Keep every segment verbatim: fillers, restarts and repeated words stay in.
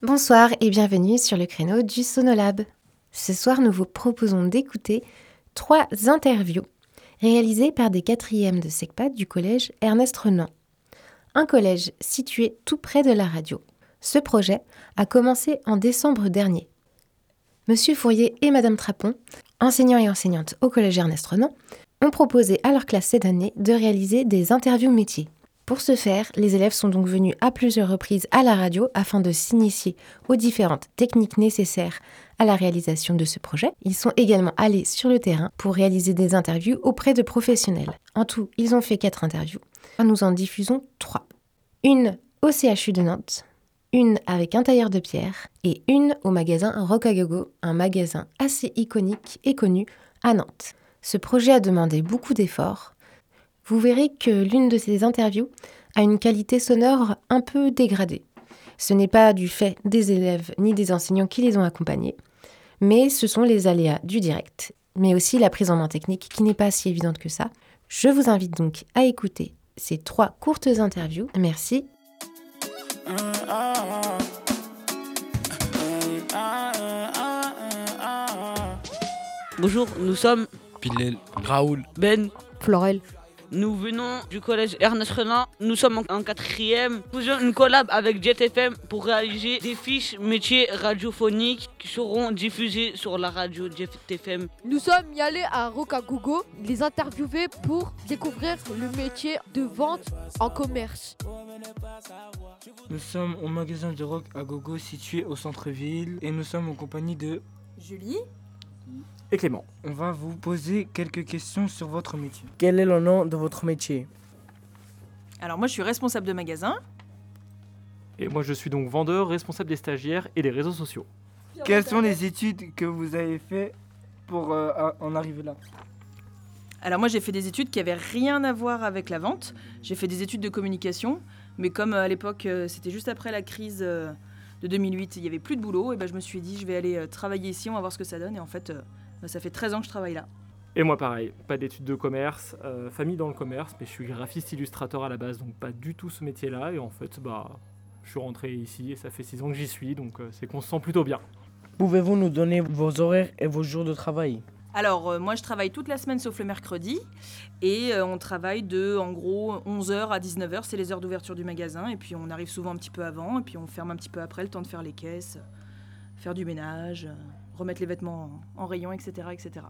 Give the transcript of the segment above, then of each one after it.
Bonsoir et bienvenue sur le créneau du Sonolab. Ce soir, nous vous proposons d'écouter trois interviews réalisées par des quatrièmes de SECPA du collège Ernest Renan, un collège situé tout près de la radio. Ce projet a commencé en décembre dernier. Monsieur Fourier et Madame Trapon, enseignants et enseignantes au collège Ernest Renan, ont proposé à leur classe cette année de réaliser des interviews métiers. Pour ce faire, les élèves sont donc venus à plusieurs reprises à la radio afin de s'initier aux différentes techniques nécessaires à la réalisation de ce projet. Ils sont également allés sur le terrain pour réaliser des interviews auprès de professionnels. En tout, ils ont fait quatre interviews. Nous en diffusons trois. Une au C H U de Nantes, une avec un tailleur de pierre et une au magasin Rock à Gogo, un magasin assez iconique et connu à Nantes. Ce projet a demandé beaucoup d'efforts. Vous verrez que l'une de ces interviews a une qualité sonore un peu dégradée. Ce n'est pas du fait des élèves ni des enseignants qui les ont accompagnés, mais ce sont les aléas du direct, mais aussi la prise en main technique qui n'est pas si évidente que ça. Je vous invite donc à écouter ces trois courtes interviews. Merci. Bonjour, nous sommes Pilel, Raoul, Ben, Florel. Nous venons du collège Ernest Renan. Nous sommes en, en quatrième. Nous faisons une collab avec Jet F M pour réaliser des fiches métiers radiophoniques qui seront diffusées sur la radio Jet F M. Nous sommes y allés à Rock à Gogo, les interviewer pour découvrir le métier de vente en commerce. Nous sommes au magasin de Rock à Gogo situé au centre-ville et nous sommes en compagnie de Julie et Clément. On va vous poser quelques questions sur votre métier. Quel est le nom de votre métier ? Alors moi je suis responsable de magasin. Et moi je suis donc vendeur, responsable des stagiaires et des réseaux sociaux. Quelles sont les études que vous avez faites pour euh, en arriver là ? Alors moi j'ai fait des études qui n'avaient rien à voir avec la vente. J'ai fait des études de communication, mais comme euh, à l'époque euh, c'était juste après la crise euh, de deux mille huit, il n'y avait plus de boulot, et ben je me suis dit je vais aller euh, travailler ici, on va voir ce que ça donne. Et en fait euh, bah, ça fait treize ans que je travaille là. Et moi pareil, pas d'études de commerce, euh, famille dans le commerce, mais je suis graphiste illustrateur à la base, donc pas du tout ce métier-là. Et en fait, bah, je suis rentré ici et ça fait six ans que j'y suis, donc euh, c'est qu'on se sent plutôt bien. Pouvez-vous nous donner vos horaires et vos jours de travail ? Alors euh, moi je travaille toute la semaine sauf le mercredi, et euh, on travaille de en gros onze heures à dix-neuf heures, c'est les heures d'ouverture du magasin, et puis on arrive souvent un petit peu avant, et puis on ferme un petit peu après, le temps de faire les caisses, faire du ménage, euh, remettre les vêtements en, en rayon, et cetera, et cetera.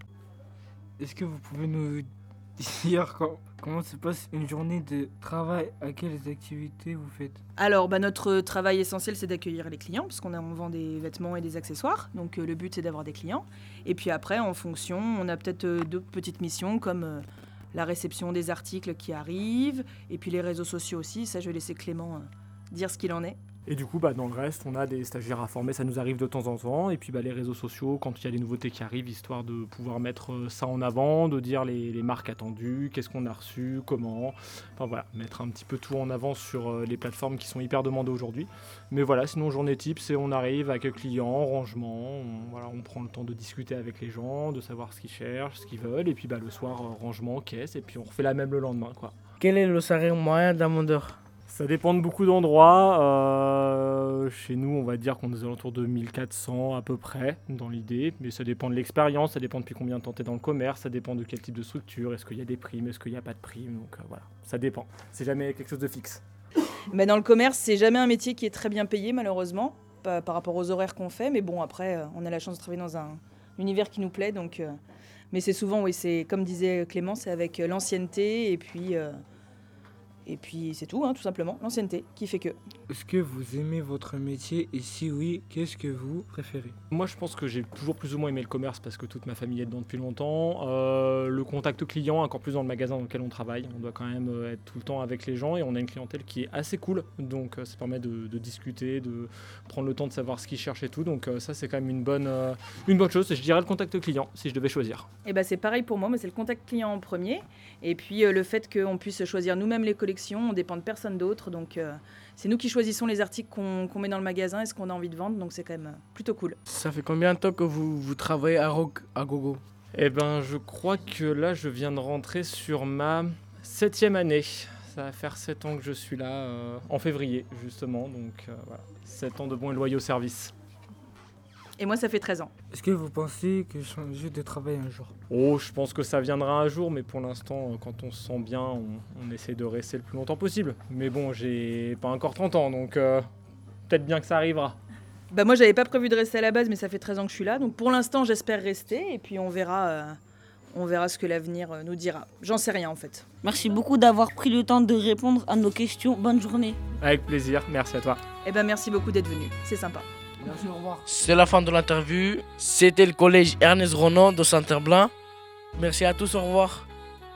Est-ce que vous pouvez nous dire quand, comment se passe une journée de travail ? À quelles activités vous faites ? Alors bah, notre travail essentiel c'est d'accueillir les clients, parce qu'on a, on vend des vêtements et des accessoires, donc euh, le but c'est d'avoir des clients. Et puis après en fonction, on a peut-être euh, d'autres petites missions comme euh, la réception des articles qui arrivent, et puis les réseaux sociaux aussi, ça je vais laisser Clément euh, dire ce qu'il en est. Et du coup, bah, dans le reste, on a des stagiaires à former, ça nous arrive de temps en temps. Et puis bah, les réseaux sociaux, quand il y a des nouveautés qui arrivent, histoire de pouvoir mettre ça en avant, de dire les, les marques attendues, qu'est-ce qu'on a reçu, comment. Enfin voilà, mettre un petit peu tout en avant sur les plateformes qui sont hyper demandées aujourd'hui. Mais voilà, sinon journée type, c'est on arrive, accueil client, rangement, on, voilà, on prend le temps de discuter avec les gens, de savoir ce qu'ils cherchent, ce qu'ils veulent. Et puis bah, le soir, rangement, caisse, et puis on refait la même le lendemain, quoi. Quel est le salaire moyen d'un vendeur ? Ça dépend de beaucoup d'endroits. Euh, chez nous, on va dire qu'on est aux alentours de mille quatre cents à peu près, dans l'idée. Mais ça dépend de l'expérience, ça dépend depuis combien de temps tu es dans le commerce, ça dépend de quel type de structure. Est-ce qu'il y a des primes, est-ce qu'il n'y a pas de primes. Donc euh, voilà, ça dépend. C'est jamais quelque chose de fixe. Mais dans le commerce, c'est jamais un métier qui est très bien payé, malheureusement, par, par rapport aux horaires qu'on fait. Mais bon, après, euh, on a la chance de travailler dans un univers qui nous plaît. Donc, euh, mais c'est souvent, oui, c'est comme disait Clément, c'est avec euh, l'ancienneté et puis... Euh, Et puis c'est tout, hein, tout simplement, l'ancienneté qui fait que. Est-ce que vous aimez votre métier et si oui, qu'est-ce que vous préférez ? Moi, je pense que j'ai toujours plus ou moins aimé le commerce parce que toute ma famille est dedans depuis longtemps. Euh, le contact client, encore plus dans le magasin dans lequel on travaille. On doit quand même être tout le temps avec les gens et on a une clientèle qui est assez cool. Donc ça permet de, de discuter, de prendre le temps de savoir ce qu'ils cherchent et tout. Donc ça, c'est quand même une bonne, euh, une bonne chose. Je dirais le contact client si je devais choisir. Et ben, c'est pareil pour moi, mais c'est le contact client en premier. Et puis euh, le fait qu'on puisse choisir nous-mêmes les collections, on dépend de personne d'autre. Donc euh, c'est nous qui choisissons les articles qu'on, qu'on met dans le magasin et ce qu'on a envie de vendre. Donc c'est quand même plutôt cool. Ça fait combien de temps que vous, vous travaillez à Rock à Gogo ? Eh ben, je crois que là, je viens de rentrer sur ma septième année. Ça va faire sept ans que je suis là, euh, en février justement, donc euh, voilà, sept ans de bons et loyaux services. Et moi, ça fait treize ans. Est-ce que vous pensez que changer de travail un jour? Oh, je pense que ça viendra un jour, mais pour l'instant, euh, quand on se sent bien, on, on essaie de rester le plus longtemps possible. Mais bon, j'ai pas encore trente ans, donc euh, peut-être bien que ça arrivera. Bah moi, j'avais pas prévu de rester à la base, mais ça fait treize ans que je suis là. Donc pour l'instant, j'espère rester. Et puis on verra, euh, on verra ce que l'avenir euh, nous dira. J'en sais rien en fait. Merci beaucoup d'avoir pris le temps de répondre à nos questions. Bonne journée. Avec plaisir, merci à toi. Et ben merci beaucoup d'être venu. C'est sympa. Merci, au revoir. C'est la fin de l'interview. C'était le collège Ernest Renan de Saint-Herblain. Merci à tous, au revoir.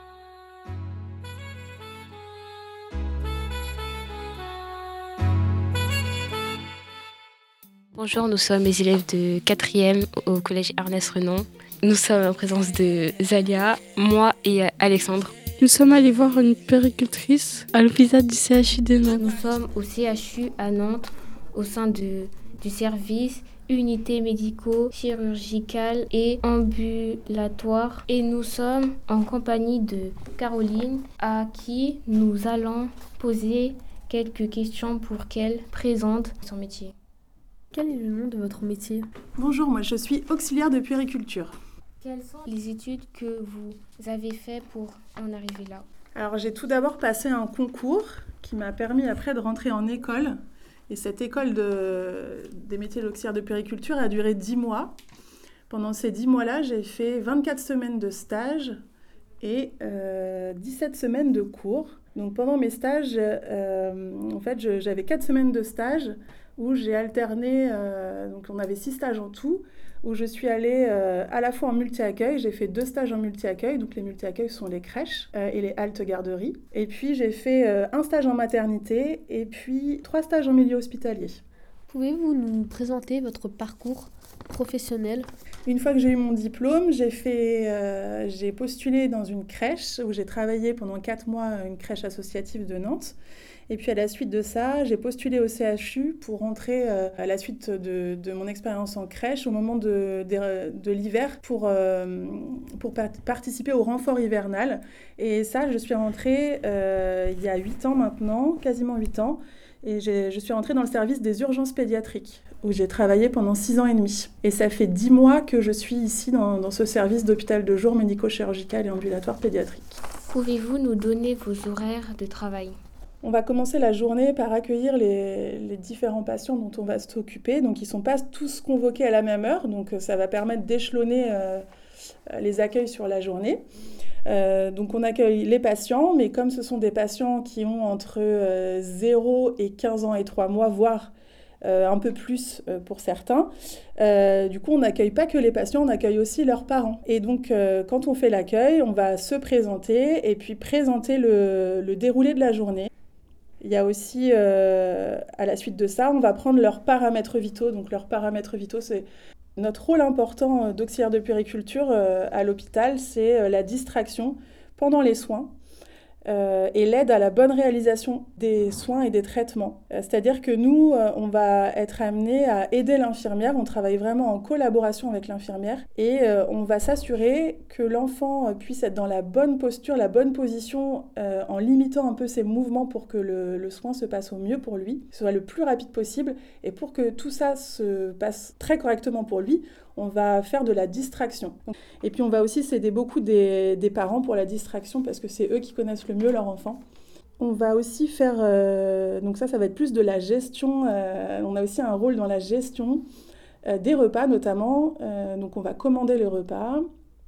Bonjour, nous sommes les élèves de quatrième au collège Ernest Renan. Nous sommes en présence de Zalia, moi et Alexandre. Nous sommes allés voir une puéricultrice à l'hôpital du C H U de Nantes. Nous sommes au C H U à Nantes au sein de, du service unités médicaux, chirurgicales et ambulatoires. Et nous sommes en compagnie de Caroline à qui nous allons poser quelques questions pour qu'elle présente son métier. Quel est le nom de votre métier? Bonjour, moi je suis auxiliaire de puériculture. Quelles sont les études que vous avez faites pour en arriver là? Alors j'ai tout d'abord passé un concours qui m'a permis après de rentrer en école. Et cette école de, des métiers d'auxiliaire de puériculture a duré dix mois. Pendant ces dix mois-là, j'ai fait vingt-quatre semaines de stage et euh, dix-sept semaines de cours. Donc pendant mes stages, euh, en fait, je, j'avais quatre semaines de stage où j'ai alterné, euh, donc on avait six stages en tout, où je suis allée euh, à la fois en multi-accueil, j'ai fait deux stages en multi-accueil, donc les multi-accueils sont les crèches euh, et les haltes garderies, et puis j'ai fait euh, un stage en maternité, et puis trois stages en milieu hospitalier. Pouvez-vous nous présenter votre parcours professionnel? Une fois que j'ai eu mon diplôme, j'ai, fait, euh, j'ai postulé dans une crèche, où j'ai travaillé pendant quatre mois à une crèche associative de Nantes. Et puis à la suite de ça, j'ai postulé au C H U pour rentrer euh, à la suite de, de mon expérience en crèche au moment de, de, de l'hiver pour, euh, pour par- participer au renfort hivernal. Et ça, je suis rentrée euh, il y a huit ans maintenant, quasiment huit ans. Et j'ai, je suis rentrée dans le service des urgences pédiatriques, où j'ai travaillé pendant six ans et demi. Et ça fait dix mois que je suis ici dans, dans ce service d'hôpital de jour médico-chirurgical et ambulatoire pédiatrique. Pouvez-vous nous donner vos horaires de travail? On va commencer la journée par accueillir les, les différents patients dont on va s'occuper. Donc, ils ne sont pas tous convoqués à la même heure. Donc, ça va permettre d'échelonner euh, les accueils sur la journée. Euh, donc, on accueille les patients, mais comme ce sont des patients qui ont entre euh, zéro et quinze ans et trois mois, voire euh, un peu plus euh, pour certains, euh, du coup, on n'accueille pas que les patients, on accueille aussi leurs parents. Et donc, euh, quand on fait l'accueil, on va se présenter et puis présenter le, le déroulé de la journée. Il y a aussi, euh, à la suite de ça, on va prendre leurs paramètres vitaux. Donc, leurs paramètres vitaux, c'est notre rôle important d'auxiliaire de puériculture euh, à l'hôpital, c'est euh, la distraction pendant les soins euh, et l'aide à la bonne réalisation des soins et des traitements. Euh, c'est-à-dire que nous, euh, on va être amenés à aider l'infirmière. On travaille vraiment en collaboration avec l'infirmière et euh, on va s'assurer que l'enfant puisse être dans la bonne posture, la bonne position, euh, en limitant un peu ses mouvements pour que le, le soin se passe au mieux pour lui, que ce soit le plus rapide possible. Et pour que tout ça se passe très correctement pour lui, on va faire de la distraction. Et puis on va aussi s'aider beaucoup des, des parents pour la distraction parce que c'est eux qui connaissent le mieux leur enfant. On va aussi faire, euh, donc ça, ça va être plus de la gestion, euh, on a aussi un rôle dans la gestion euh, des repas notamment, euh, donc on va commander les repas,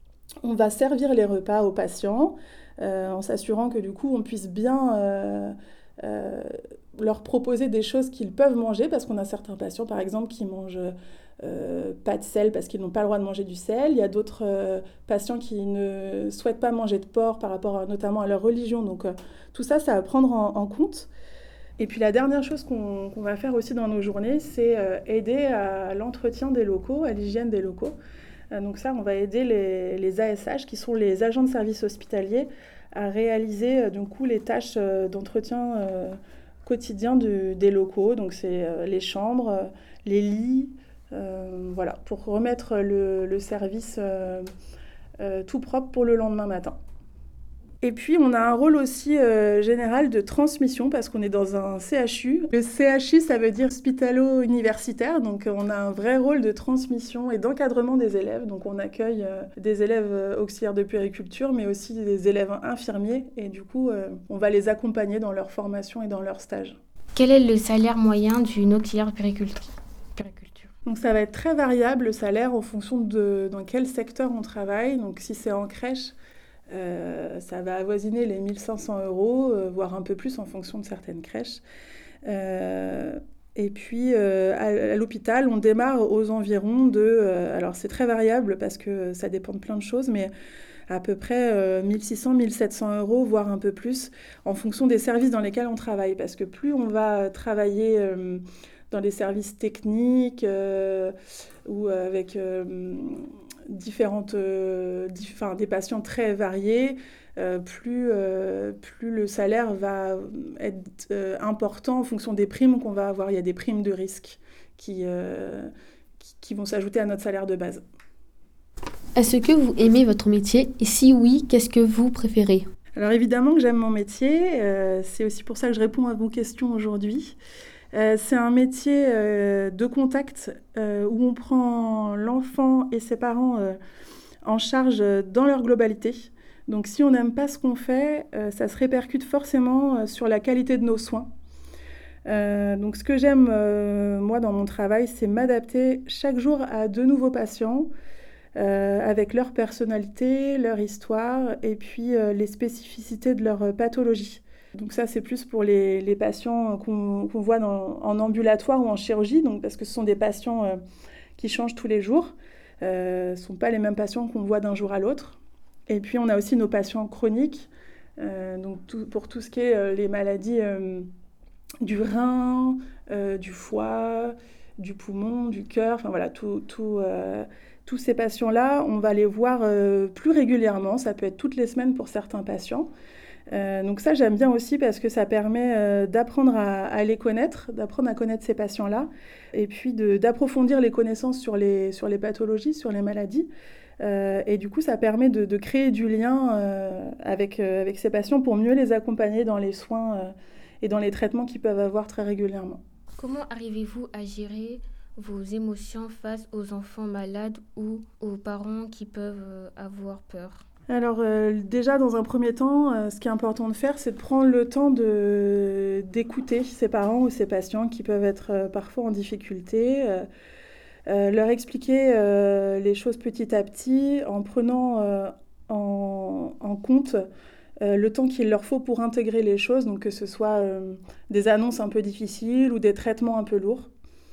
on va servir les repas aux patients euh, en s'assurant que du coup on puisse bien euh, euh, leur proposer des choses qu'ils peuvent manger parce qu'on a certains patients par exemple qui mangent Euh, pas de sel parce qu'ils n'ont pas le droit de manger du sel. Il y a d'autres euh, patients qui ne souhaitent pas manger de porc par rapport à, notamment à leur religion. Donc euh, tout ça, ça va prendre en, en compte. Et puis la dernière chose qu'on, qu'on va faire aussi dans nos journées, c'est euh, aider à l'entretien des locaux, à l'hygiène des locaux. Euh, donc ça, on va aider les, les A S H, qui sont les agents de service hospitalier, à réaliser euh, du coup les tâches euh, d'entretien euh, quotidien du, des locaux. Donc c'est euh, les chambres, euh, les lits, Euh, voilà, pour remettre le, le service euh, euh, tout propre pour le lendemain matin. Et puis, on a un rôle aussi euh, général de transmission parce qu'on est dans un C H U. Le C H U, ça veut dire hospitalo-universitaire. Donc, on a un vrai rôle de transmission et d'encadrement des élèves. Donc, on accueille euh, des élèves auxiliaires de puériculture, mais aussi des élèves infirmiers. Et du coup, euh, on va les accompagner dans leur formation et dans leur stage. Quel est le salaire moyen d'une auxiliaire de puériculture ? Donc, ça va être très variable, le salaire, en fonction de dans quel secteur on travaille. Donc, si c'est en crèche, Euh, ça va avoisiner les mille cinq cents euros, euh, voire un peu plus en fonction de certaines crèches. Euh, et puis, euh, à, à l'hôpital, on démarre aux environs de... Euh, alors, c'est très variable parce que ça dépend de plein de choses, mais à peu près euh, mille six cents, mille sept cents euros, voire un peu plus, en fonction des services dans lesquels on travaille. Parce que plus on va travailler euh, dans les services techniques euh, ou avec... Euh, différentes, euh, dif- enfin, des patients très variés, euh, plus, euh, plus le salaire va être euh, important en fonction des primes qu'on va avoir. Il y a des primes de risque qui, euh, qui, qui vont s'ajouter à notre salaire de base. Est-ce que vous aimez votre métier ? Et si oui, qu'est-ce que vous préférez ? Alors évidemment que j'aime mon métier, euh, c'est aussi pour ça que je réponds à vos questions aujourd'hui. Euh, c'est un métier euh, de contact euh, où on prend l'enfant et ses parents euh, en charge dans leur globalité. Donc si on n'aime pas ce qu'on fait, euh, ça se répercute forcément euh, sur la qualité de nos soins. Euh, donc ce que j'aime euh, moi dans mon travail, c'est m'adapter chaque jour à de nouveaux patients euh, avec leur personnalité, leur histoire et puis euh, les spécificités de leur pathologie. Donc ça, c'est plus pour les, les patients qu'on, qu'on voit dans, en ambulatoire ou en chirurgie, donc parce que ce sont des patients euh, qui changent tous les jours. Euh, ce ne sont pas les mêmes patients qu'on voit d'un jour à l'autre. Et puis, on a aussi nos patients chroniques, euh, donc tout, pour tout ce qui est euh, les maladies euh, du rein, euh, du foie, du poumon, du cœur, enfin voilà, tout, tout, euh, tous ces patients-là, on va les voir euh, plus régulièrement. Ça peut être toutes les semaines pour certains patients. Euh, donc ça, j'aime bien aussi parce que ça permet euh, d'apprendre à, à les connaître, d'apprendre à connaître ces patients-là, et puis de, d'approfondir les connaissances sur les, sur les pathologies, sur les maladies. Euh, et du coup, ça permet de, de créer du lien euh, avec, euh, avec ces patients pour mieux les accompagner dans les soins euh, et dans les traitements qu'ils peuvent avoir très régulièrement. Comment arrivez-vous à gérer vos émotions face aux enfants malades ou aux parents qui peuvent avoir peur ? Alors euh, déjà, dans un premier temps, euh, ce qui est important de faire, c'est de prendre le temps de, d'écouter ses parents ou ses patients qui peuvent être euh, parfois en difficulté, euh, euh, leur expliquer euh, les choses petit à petit en prenant euh, en, en compte euh, le temps qu'il leur faut pour intégrer les choses, donc que ce soit euh, des annonces un peu difficiles ou des traitements un peu lourds.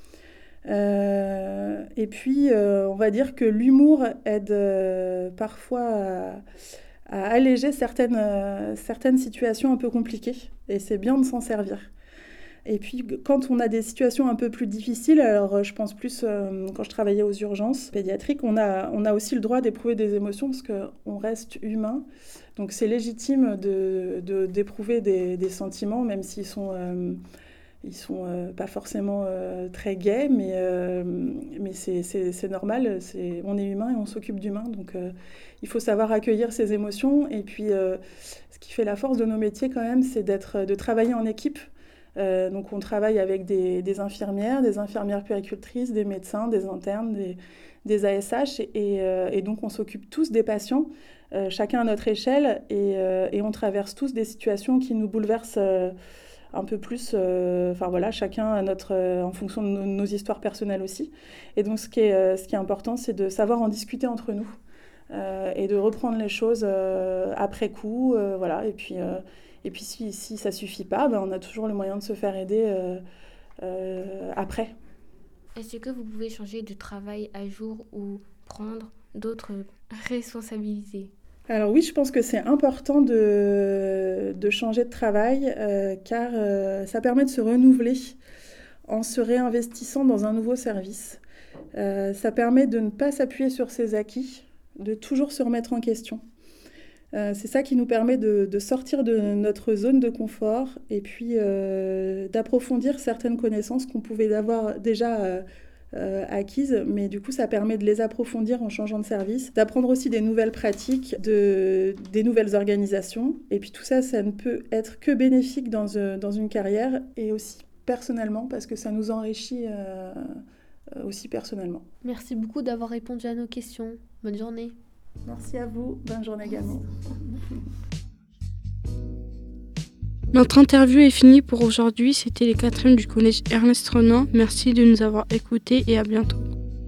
Euh, et puis, euh, on va dire que l'humour aide euh, parfois à, à alléger certaines, euh, certaines situations un peu compliquées. Et c'est bien de s'en servir. Et puis, quand on a des situations un peu plus difficiles, alors je pense plus euh, quand je travaillais aux urgences pédiatriques, on a, on a aussi le droit d'éprouver des émotions parce qu'on reste humain. Donc, c'est légitime de, de, d'éprouver des, des sentiments, même s'ils sont... Euh, Ils ne sont euh, pas forcément euh, très gais, mais, euh, mais c'est, c'est, c'est normal. C'est, on est humain et on s'occupe d'humains. Donc, euh, il faut savoir accueillir ses émotions. Et puis, euh, ce qui fait la force de nos métiers, quand même, c'est d'être, de travailler en équipe. Euh, donc, on travaille avec des, des infirmières, des infirmières puéricultrices, des médecins, des internes, des, des A S H. Et, euh, et donc, on s'occupe tous des patients, euh, chacun à notre échelle. Et, euh, et on traverse tous des situations qui nous bouleversent euh, un peu plus, euh, enfin voilà, chacun à notre, euh, en fonction de nos, nos histoires personnelles aussi. Et donc ce qui est, euh, ce qui est important, c'est de savoir en discuter entre nous euh, et de reprendre les choses euh, après coup, euh, voilà. Et puis, euh, et puis si, si ça suffit pas, ben, on a toujours le moyen de se faire aider euh, euh, après. Est-ce que vous pouvez changer de travail à jour ou prendre d'autres responsabilités ? Alors oui, je pense que c'est important de, de changer de travail euh, car euh, ça permet de se renouveler en se réinvestissant dans un nouveau service. Euh, ça permet de ne pas s'appuyer sur ses acquis, de toujours se remettre en question. Euh, c'est ça qui nous permet de, de sortir de notre zone de confort et puis euh, d'approfondir certaines connaissances qu'on pouvait avoir déjà euh, euh, acquises, mais du coup ça permet de les approfondir en changeant de service, d'apprendre aussi des nouvelles pratiques, de, des nouvelles organisations, et puis tout ça, ça ne peut être que bénéfique dans, euh, dans une carrière, et aussi personnellement, parce que ça nous enrichit euh, aussi personnellement. Merci beaucoup d'avoir répondu à nos questions. Bonne journée. Merci à vous, bonne journée également. Notre interview est finie pour aujourd'hui. C'était les quatrièmes du collège Ernest Renan. Merci de nous avoir écoutés et à bientôt.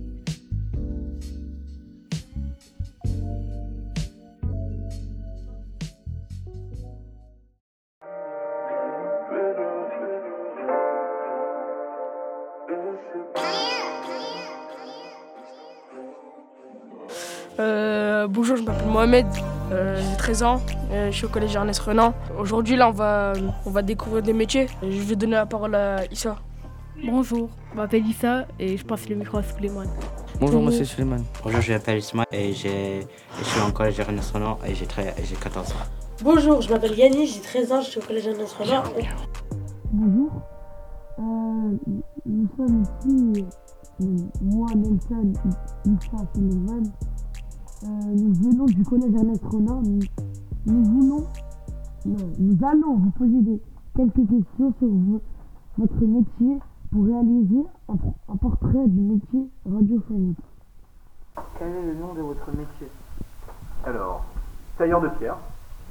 Euh, bonjour, je m'appelle Mohamed, euh, j'ai treize ans, euh, je suis au collège Ernest Renan. Aujourd'hui, là, on va, on va découvrir des métiers. Je vais donner la parole à Issa. Bonjour, je m'appelle Issa et je passe le micro à Suleiman. Bonjour, moi c'est Suleiman. Bonjour, je m'appelle Isma et j'ai, je suis au collège Ernest Renan et j'ai, j'ai quatorze ans. Bonjour, je m'appelle Yannis, j'ai treize ans, je suis au collège Ernest Renan. Bonjour, euh, nous sommes ici, euh, moi, Nelson, Issa, Suleiman. Euh, nous venons du collège Ernest Renan. Nous, nous voulons, non, nous allons vous poser des, quelques questions sur vo- votre métier pour réaliser un, un portrait du métier radiophonique. Quel est le nom de votre métier? Alors, tailleur de pierre.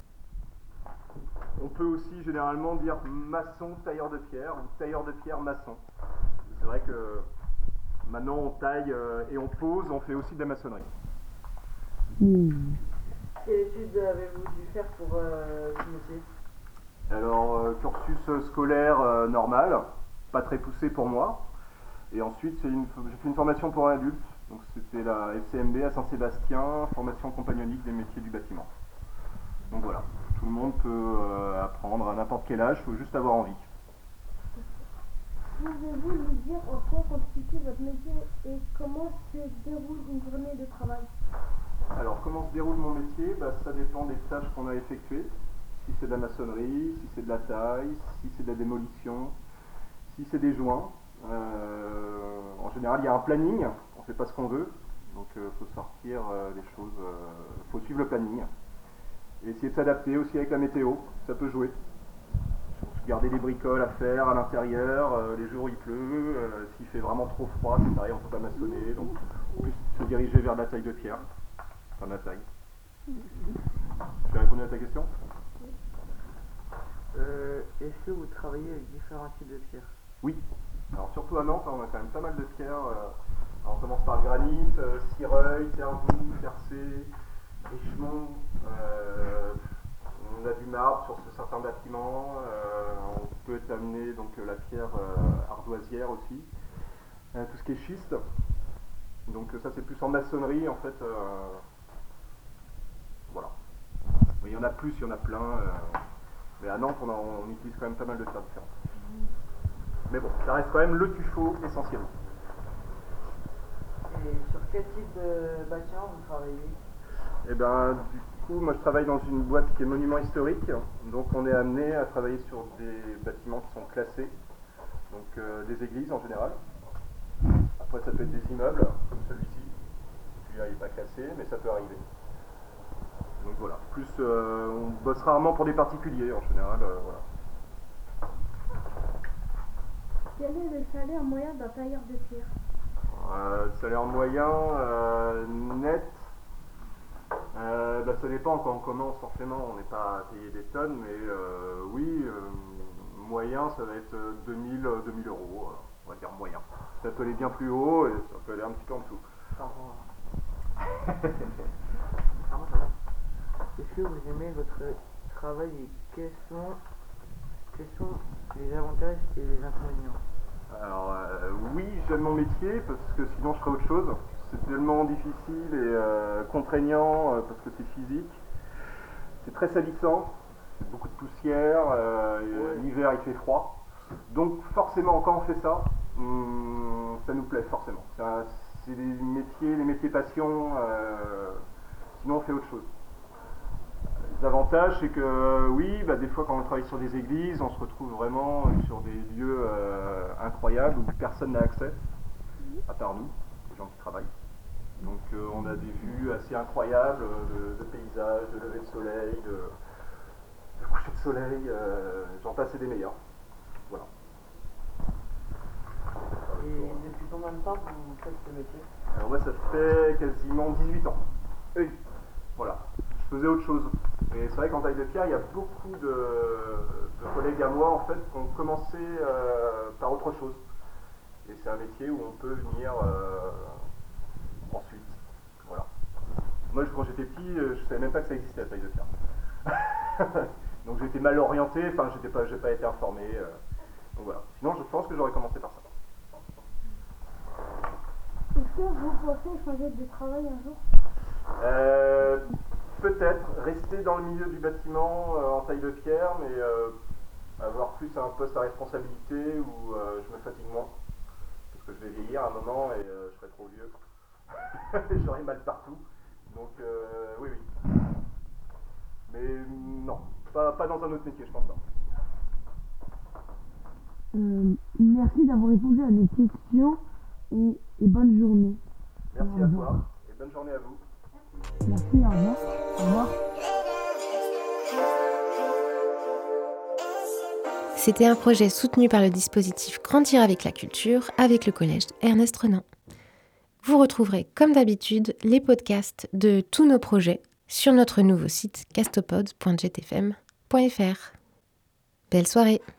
On peut aussi généralement dire maçon, tailleur de pierre, ou tailleur de pierre, maçon. C'est vrai que maintenant on taille et on pose, on fait aussi de la maçonnerie. Mmh. Quelle étude avez-vous dû faire pour euh, ce métier? Alors, euh, cursus scolaire euh, normal, pas très poussé pour moi. Et ensuite, c'est une, j'ai fait une formation pour un adulte. Donc, c'était la F C M B à Saint-Sébastien, formation compagnonique des métiers du bâtiment. Donc voilà, tout le monde peut euh, apprendre à n'importe quel âge, il faut juste avoir envie. Pouvez-vous nous dire en quoi constitue votre métier et comment se déroule une journée de travail? Alors, comment se déroule mon métier? Bah, ça dépend des tâches qu'on a effectuées. Si c'est de la maçonnerie, si c'est de la taille, si c'est de la démolition, si c'est des joints. Euh, en général, il y a un planning, on ne fait pas ce qu'on veut. Donc, il euh, faut sortir euh, les choses, il euh, faut suivre le planning. Et essayer de s'adapter aussi avec la météo, ça peut jouer. Garder des bricoles à faire à l'intérieur, euh, les jours où il pleut, euh, s'il fait vraiment trop froid, c'est pareil, on ne peut pas maçonner. Donc, on peut se diriger vers la taille de pierre. Enfin, la taille. Tu as répondu à ta question? euh, Est-ce que vous travaillez avec différents types de pierres? Oui. Alors surtout à Nantes, on a quand même pas mal de pierres. Euh, alors, on commence par le granit, euh, cireuil, terre doux, percé, richemont. Euh, on a du marbre sur certains bâtiments. Euh, on peut être amené donc la pierre euh, ardoisière aussi. Euh, tout ce qui est schiste. Donc ça c'est plus en maçonnerie en fait. Euh, Voilà. Mais il y en a plus, il y en a plein. Euh, mais à Nantes, on, a, on utilise quand même pas mal de pierres différentes. Mais bon, ça reste quand même le tuffeau essentiel. Et sur quel type de bâtiment vous travaillez? Eh bien, du coup, moi je travaille dans une boîte qui est monument historique. Donc on est amené à travailler sur des bâtiments qui sont classés. Donc euh, des églises en général. Après, ça peut être des immeubles, comme celui-ci. Celui-là, il n'est pas classé, mais ça peut arriver. Donc voilà, plus euh, on bosse rarement pour des particuliers en général, euh, voilà. Quel est le salaire moyen d'un tailleur de pierre? Euh, salaire moyen, euh, net, euh, bah, ça dépend quand on commence forcément, on n'est pas à payer des tonnes, mais euh, oui, euh, moyen ça va être deux mille euros, on va dire moyen. Ça peut aller bien plus haut et ça peut aller un petit peu en dessous. Est-ce que vous aimez votre travail et quels sont, quels sont les avantages et les inconvénients? Alors euh, oui, j'aime mon métier parce que sinon je ferais autre chose. C'est tellement difficile et euh, contraignant euh, parce que c'est physique. C'est très salissant, c'est beaucoup de poussière, euh, ouais. L'hiver il fait froid. Donc forcément quand on fait ça, hum, ça nous plaît forcément. Ça, c'est les métiers, les métiers passion, euh, sinon on fait autre chose. Les avantages, c'est que oui, bah, des fois quand on travaille sur des églises, on se retrouve vraiment sur des lieux euh, incroyables où personne n'a accès. à part nous, les gens qui travaillent. Donc euh, on a des vues assez incroyables de, de paysages, de lever de soleil, de, de coucher de soleil, euh, j'en passe et des meilleurs. Voilà. Et depuis combien de temps vous faites ce métier? Alors moi ça fait quasiment dix-huit ans. Oui, voilà. Je faisais autre chose. Mais c'est vrai qu'en taille de pierre, il y a beaucoup de, de collègues à moi en fait qui ont commencé euh, par autre chose. Et c'est un métier où on peut venir euh, ensuite. Voilà. Moi quand j'étais petit, je ne savais même pas que ça existait la taille de pierre. Donc j'étais mal orienté, enfin j'étais pas, j'ai pas été informé. Euh, donc voilà. Sinon je pense que j'aurais commencé par ça. Est-ce que vous pensez changer de travail un jour? euh, Peut-être rester dans le milieu du bâtiment euh, en taille de pierre, mais euh, avoir plus un poste à responsabilité où euh, je me fatigue moins. Parce que je vais vieillir à un moment et euh, je serai trop vieux. J'aurai mal partout. Donc euh, oui, oui. Mais non, pas, pas dans un autre métier, je pense pas. Euh, merci d'avoir répondu à mes questions et, et bonne journée. Merci à toi et bonne journée à vous. Merci, au revoir. Au revoir. C'était un projet soutenu par le dispositif Grandir avec la culture avec le collège Ernest Renan. Vous retrouverez comme d'habitude les podcasts de tous nos projets sur notre nouveau site castopod point g t f m point f r. Belle soirée!